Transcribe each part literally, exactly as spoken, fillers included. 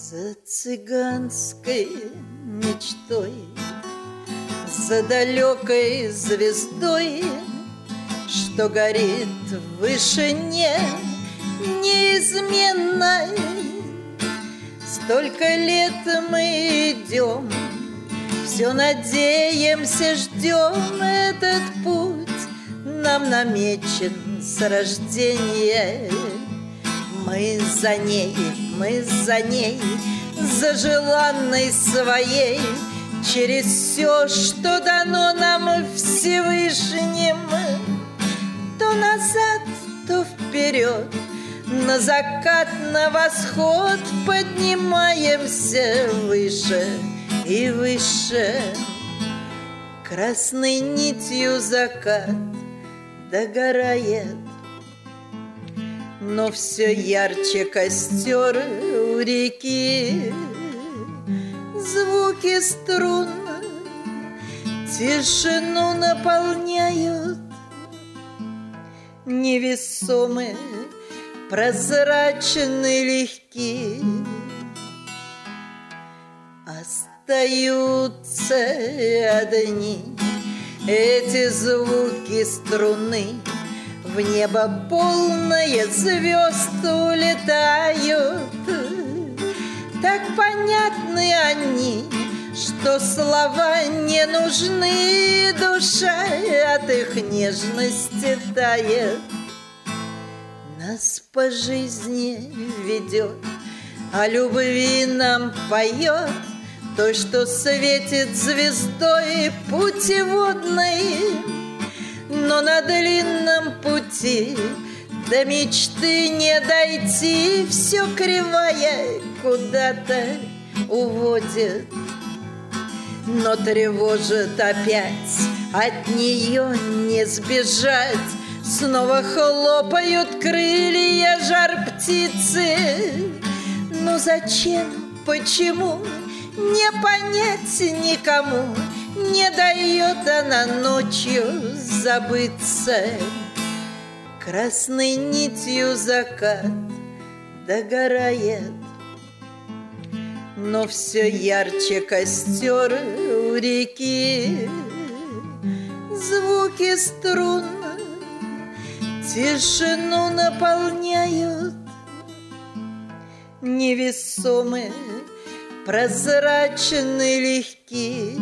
За цыганской мечтой, за далекой звездой, что горит в вышине неизменной. Столько лет мы идем, все надеемся, ждем. Этот путь нам намечен с рождения. Мы за ней, мы за ней, за желанной своей, через все, что дано нам Всевышним. То назад, то вперед, на закат, на восход поднимаемся выше и выше. Красной нитью закат догорает, но все ярче костер у реки. Звуки струн тишину наполняют, невесомые, прозрачные, легки. Остаются одни эти звуки струны. В небо полное звезд улетают. Так понятны они, что слова не нужны. Душа от их нежности тает. Нас по жизни ведет, о любви нам поет, той, что светит звездой путеводной. Но на длинном пути до мечты не дойти, все кривая куда-то уводит. Но тревожит опять, от нее не сбежать. Снова хлопают крылья жар птицы. Ну зачем, почему, не понять никому. Не дает она ночью забыться. Красной нитью закат догорает, но все ярче костер у реки. Звуки струн тишину наполняют, невесомые, прозрачные, легки.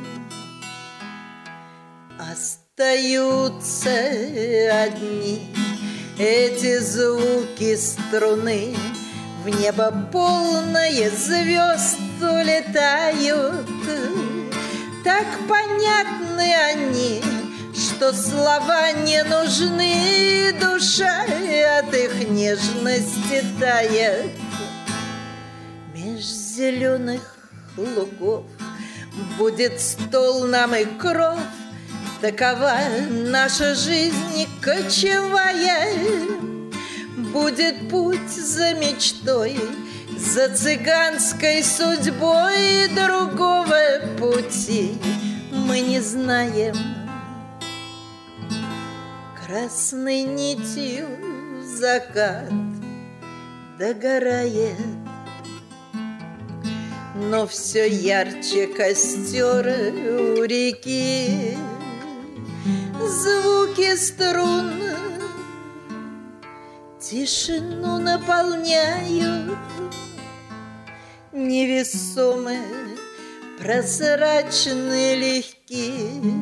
Остаются одни эти звуки струны. В небо полное звезд улетают. Так понятны они, что слова не нужны. Душа от их нежности тает. Меж зеленых лугов будет стол нам и кров. Такова наша жизнь кочевая. Будет путь за мечтой, за цыганской судьбой. Другого пути мы не знаем. Красной нитью закат догорает, но все ярче костер у реки. Звуки струн тишину наполняют, невесомые, прозрачные, легки.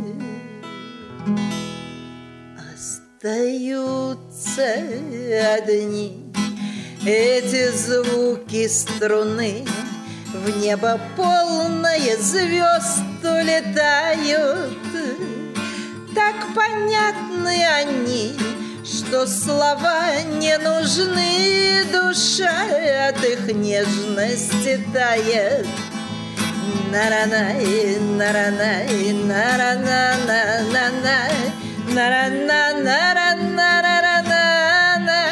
Остаются одни эти звуки струны. В небо полное звезд улетают. Так понятны они, что слова не нужны. Душа от их нежности тает. На-ра-най, на-ра-най, на-ра-на-на-на-на, на-ра-на-на-ра-на-ра-на-на.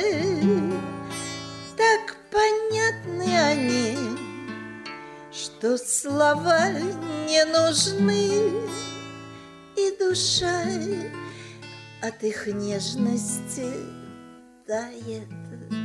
Так понятны они, что слова не нужны. И душа от их нежности тает.